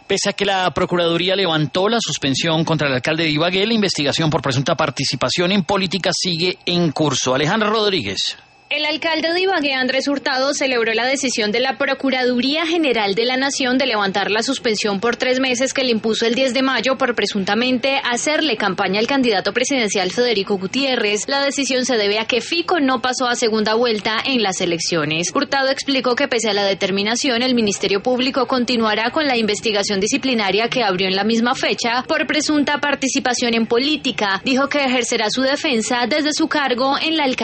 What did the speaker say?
Pese a que la Procuraduría levantó la suspensión contra el alcalde de Ibagué, la investigación por presunta participación en política sigue en curso. Alejandra Rodríguez. El alcalde de Ibagué, Andrés Hurtado, celebró la decisión de la Procuraduría General de la Nación de levantar la suspensión por 3 meses que le impuso el 10 de mayo por presuntamente hacerle campaña al candidato presidencial Federico Gutiérrez. La decisión se debe a que Fico no pasó a segunda vuelta en las elecciones. Hurtado explicó que pese a la determinación, el Ministerio Público continuará con la investigación disciplinaria que abrió en la misma fecha por presunta participación en política. Dijo que ejercerá su defensa desde su cargo en la alcaldía.